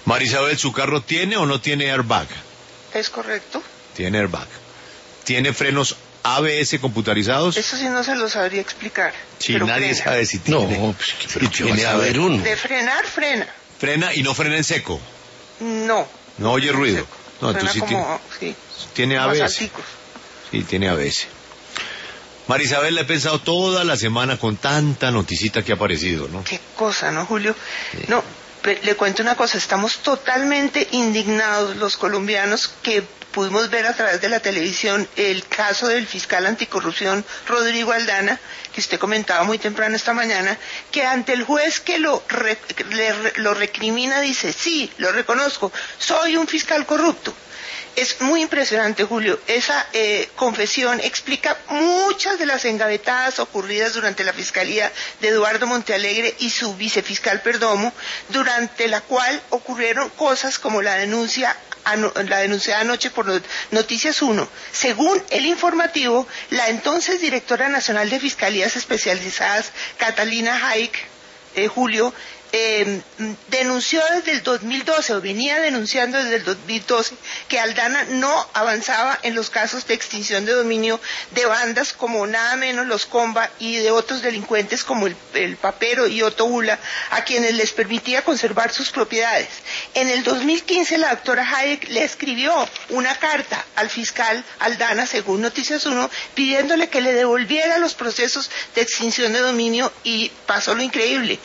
Marisabel, ¿su carro tiene o no tiene airbag? Es correcto. Tiene airbag. ¿Tiene frenos ABS computarizados? Eso sí no se lo sabría explicar. Sí, nadie frena. sabe si tiene. No, pues, pero si tiene a ver uno. De frenar, frena. Frena y no frena en seco. No. No oye ruido. Seco. No, Frena entonces como, sí, tiene como ABS. salticos. Sí, tiene ABS. Marisabel, le he pensado toda la semana con tanta noticita que ha aparecido, ¿no? Qué cosa, ¿no, Julio? Sí. No, le cuento una cosa, estamos totalmente indignados los colombianos que pudimos ver a través de la televisión el caso del fiscal anticorrupción Rodrigo Aldana, que usted comentaba muy temprano esta mañana, que ante el juez que lo recrimina dice, sí, lo reconozco, soy un fiscal corrupto. Es muy impresionante, Julio. Esa confesión explica muchas de las engavetadas ocurridas durante la fiscalía de Eduardo Montealegre y su vicefiscal Perdomo, durante la cual ocurrieron cosas como la denuncia anoche por Noticias 1. Según el informativo, la entonces directora nacional de Fiscalías Especializadas, Catalina Haik, Julio, denunció desde el 2012, o venía denunciando desde el 2012, que Aldana no avanzaba en los casos de extinción de dominio de bandas como nada menos los Comba y de otros delincuentes como el Papero y Otto Ula, a quienes les permitía conservar sus propiedades. En el 2015 la doctora Hayek le escribió una carta al fiscal Aldana, según Noticias 1, pidiéndole que le devolviera los procesos de extinción de dominio, y pasó lo increíble.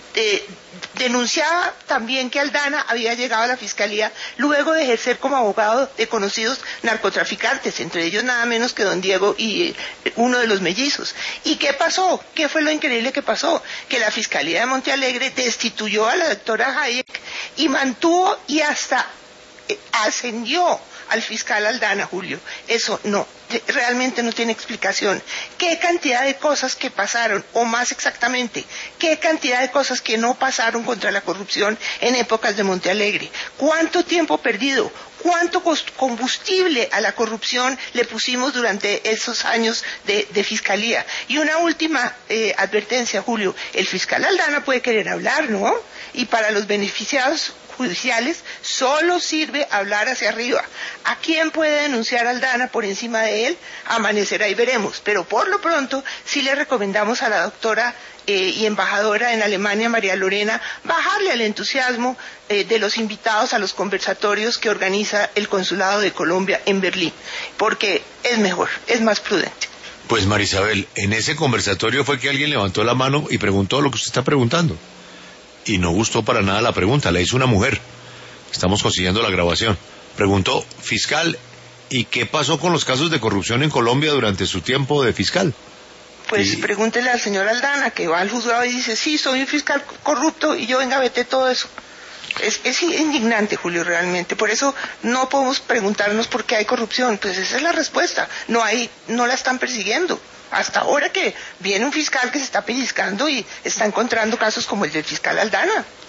Denunciaba también que Aldana había llegado a la fiscalía luego de ejercer como abogado de conocidos narcotraficantes, entre ellos nada menos que don Diego y uno de los mellizos. ¿Y qué pasó? ¿Qué fue lo increíble que pasó? Que la fiscalía de Montealegre destituyó a la doctora Hayek y mantuvo y hasta ascendió al fiscal Aldana, Julio. Eso no, realmente no tiene explicación. ¿Qué cantidad de cosas que pasaron, o más exactamente, qué cantidad de cosas que no pasaron contra la corrupción en épocas de Montealegre? ¿Cuánto tiempo perdido? ¿Cuánto combustible a la corrupción le pusimos durante esos años de fiscalía? Y una última advertencia, Julio. El fiscal Aldana puede querer hablar, ¿no? Y para los beneficiados judiciales solo sirve hablar hacia arriba. ¿A quién puede denunciar Aldana por encima de él? Amanecerá y veremos. Pero por lo pronto sí le recomendamos a la doctora y embajadora en Alemania, María Lorena, bajarle al entusiasmo de los invitados a los conversatorios que organiza el Consulado de Colombia en Berlín, porque es mejor, es más prudente. Pues Marisabel, en ese conversatorio fue que alguien levantó la mano y preguntó lo que usted está preguntando. Y no gustó para nada la pregunta, la hizo una mujer. Estamos consiguiendo la grabación. Preguntó, fiscal, ¿y qué pasó con los casos de corrupción en Colombia durante su tiempo de fiscal? Pues pregúntele al señor Aldana, que va al juzgado y dice, sí, soy un fiscal corrupto y yo engaveté todo eso. Es indignante, Julio, realmente. Por eso no podemos preguntarnos por qué hay corrupción. Pues esa es la respuesta. No la están persiguiendo. Hasta ahora que viene un fiscal que se está pellizcando y está encontrando casos como el del fiscal Aldana.